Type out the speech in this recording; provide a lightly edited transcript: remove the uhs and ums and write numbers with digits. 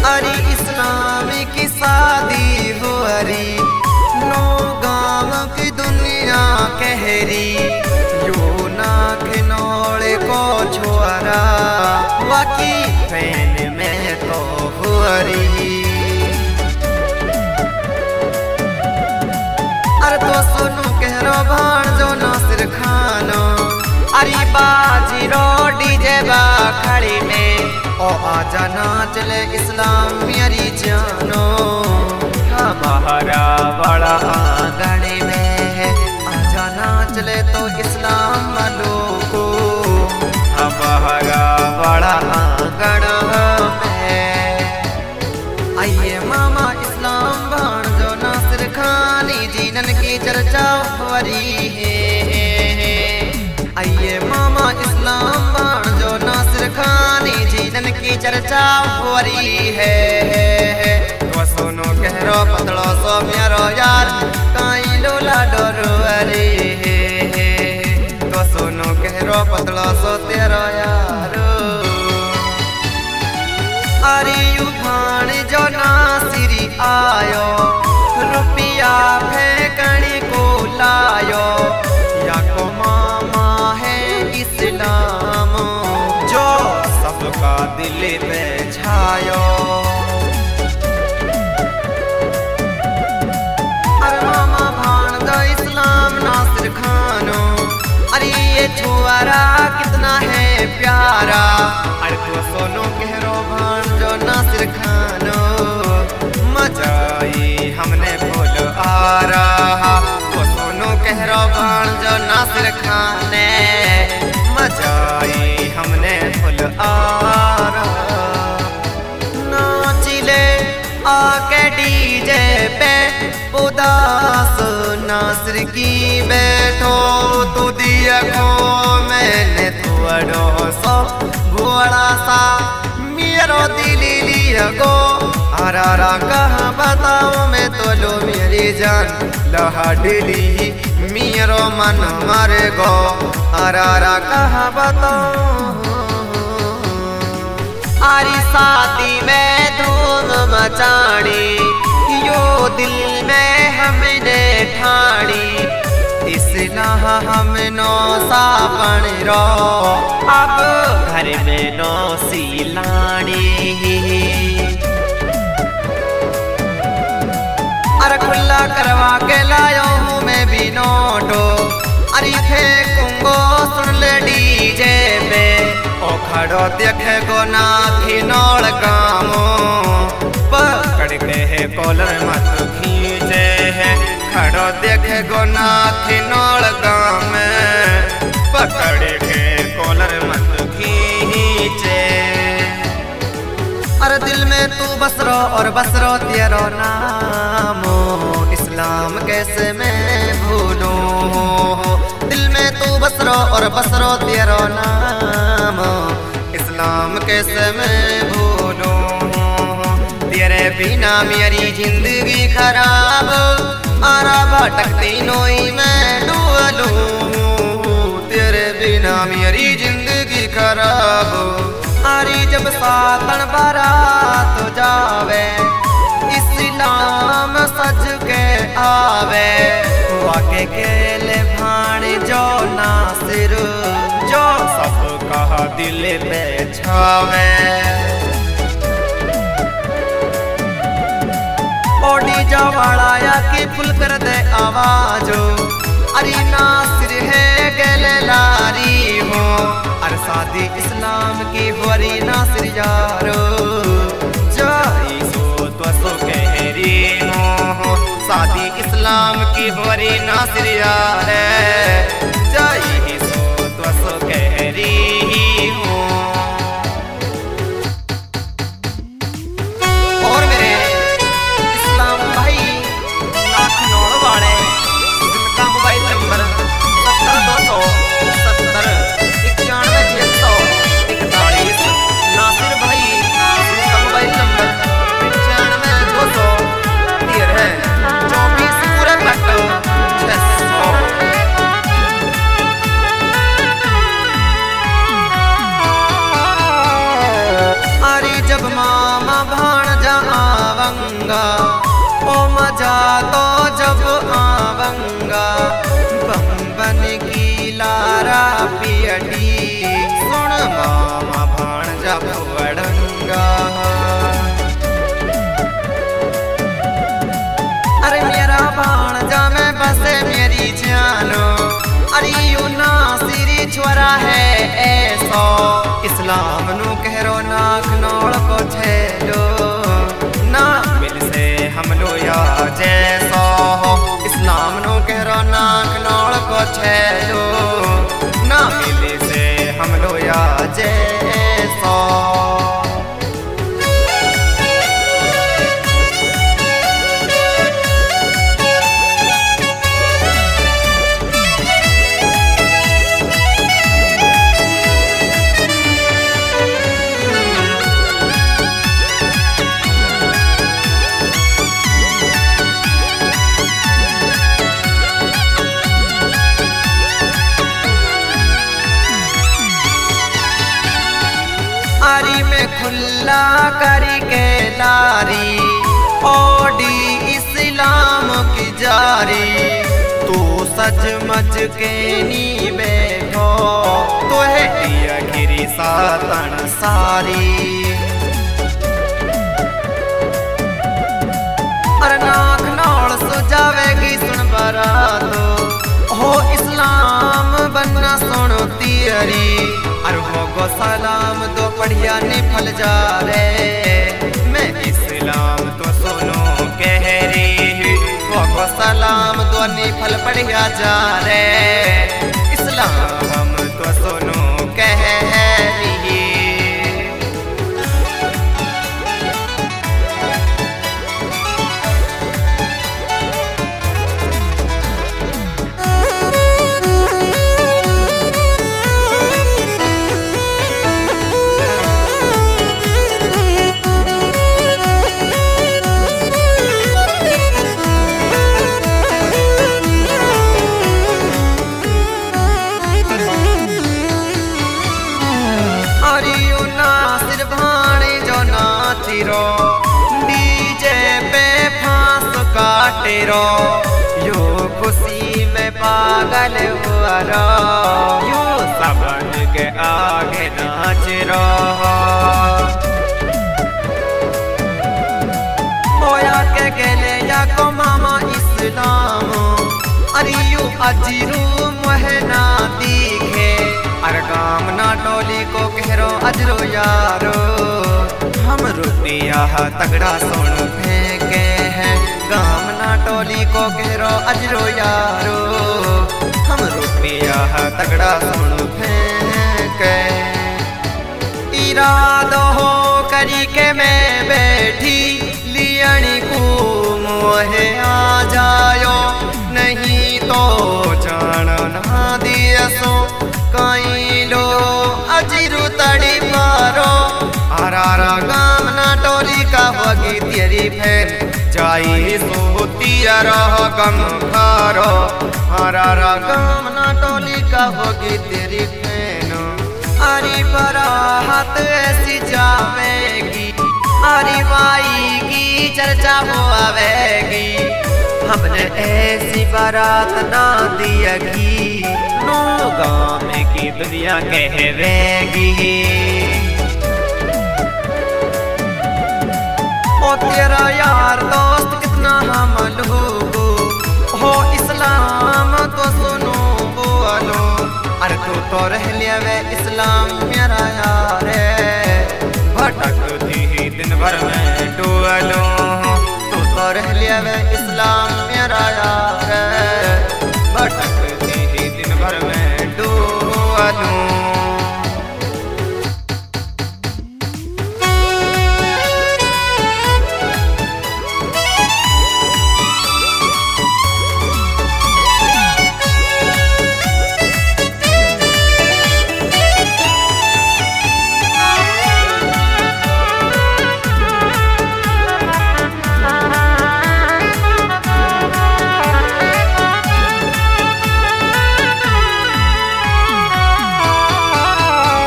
अरे इस्लाम की शादी हो अरी नो गाँव की दुनिया कहरी यो ना खिनौड़े को छोरा बाकी फैन में तो हो अरी। अरे तो सुनो कहरो भाण जो नासिर खानो अरे बाजी रो डीजे बा खड़ी में ओ आजा नाच ले इस्लाम मेरी जानो। हमारा बड़ा आंगन में है आजा नाच ले तो इस्लाम वालों को। हमारा बड़ा आंगन में आइए मामा इस्लाम भाण जो नासिर खानी जीनन की चर्चा वरी है। आइए मामा इस्लाम भाण जो नासिर खानी जीनन की चर्चा वरी है। तो सुनो कहरो पतलो सो मेरो यार काई लोला डरो अरे तो सुनो कहरो पतलो सो तेरो यार। अरे यू भाण जो नासिरी आयो रुपया फेंकने को लायो या को मामा है इस्लाम जो सबका दिल पे छायो। अरे मामा भाण जो इस्लाम नासिर खानो अरे ये छुआरा कितना है प्यारा। अरे तो सोनो कहरो भाण जो नासिर खानो मजाई हमने फूल आ रहा। तो सोनो कहरो भाण जो नासिर खाने मजाई हमने फूल आ रहा। नाचिले आके डीजे पे उदास नासिर की बैठो तू दिया को मैंने थोड़ो सो घोड़ा सा मेरो दिली लिया गो। अरारा कहाँ बताओ मैं तो लो मेरी जान लहा दिली मेरो मन मरे गो। अरारा कहाँ बताओ आरी शादी में धूम मचानी यो दिल में हमने ठानी इसलिए हम नो सापन रो अब घर में नो सिलानी। अरे खुला करवा के लायो हूँ मैं भी नोटो अरे फेंकूंगो सुन ले डीजे पे ओ खड़ो देखे गो ना खिनौड़ कामो पकड़ के है कॉलर मत खींचे है। खड़ो देखे गो ना खिनौड़ काम पकड़ के कॉलर मत खींचे। अरे दिल में तू बसरो और बसरो तेरो नामो इस्लाम कैसे मैं भूलूं। दिल में तू बसरो और बसरो तेरो नामो इस्लाम कैसे मैं भूलूं। तेरे बिना मेरी जिंदगी खराब आरा भटकती नोई मैं डूबलूं। तेरे बिना मेरी जिंदगी खराब आरी जब सातन बारात जावे इस्लाम सज के आवे वाके केले भाण जो नासिर जो सबका दिल पे छावे। ओडी जवाड़ा या की फुल कर दे आवाजो अरे नासिर है गले लारी हो। अरे शादी इस्लाम की होरी नासिर यारो जाई सो तो सो कहरी हो। शादी इस्लाम की होरी नासिर यार जाई सो तो सो कहरी हो। और मेरे इस्लाम भाई नाखनौड़ वाले जिनका मोबाइल नंबर 70 नासिर भाई जिनका मोबाइल नंबर 95 213 24 600। आऊंगा ओ मजा तो जब आऊंगा बम बन की लारा पियटी सुन मामा भाणजा बड़ंगा। अरे मेरा भाणजा में बसे मेरी जानो अरे यू नासिरी छोरा है ऐसो इस्लाम नु कहरो नाक नौड़ को छेलो ना मिल से हम लो या जैसो इस्लाम नु कहरो नाक नौड़ को छेलो ना मिल से हम लो या जैसो। आरी में खुला करी के लारी ओडी इस्लाम की जारी तू सच मच के नी बैठो तो है दिया गिरी सातन सारी। अरे नाक नौड़ सुझावेगी सुन बरातो हो इस्लाम बनना सुनो तियरी अरे हो सलाम दो बढ़िया निफल जा रे मैं इस्लाम तो सुनो कह रही हो सलाम दो निफल बढ़िया जा रे इस्लाम तो सुनो कह रही। डीजे पे फांस काटेरो यो खुशी में पागल हुआ रो यो सबन के आगे नाच रो होया के गेले या को मामा इस्लाम अरे यू अजीरू मोहना दिखे अरे काम ना टोली को कहरो अजरो यारो हम रुपया तगड़ा सोन फेंके हैं गाम ना टोली को कहरो अजरो यारो हम रुपया तगड़ा सोन फेंके। इरादो हो करी के मैं बैठी लियणी को मोहे आ जायो नहीं तो जान ना दियसो कई लो अजरू तड़ी मारो आरा गाम ना टोली का होगी तेरी फेर जाई सोतिया रह गम खारो आरा गाम ना टोली का होगी तेरी फेर अरे बरात ऐसी जावेगी अरे माई की चर्चा हो आवेगी हमने ऐसी बारात ना दिएगी नो गाँव की दुनिया कहवेगी। ओ तेरा यार दोस्त कितना हम लोगो हो इस्लाम तो सुनो बोलो अरे तू तो रह लिया वे इस्लाम मेरा यार है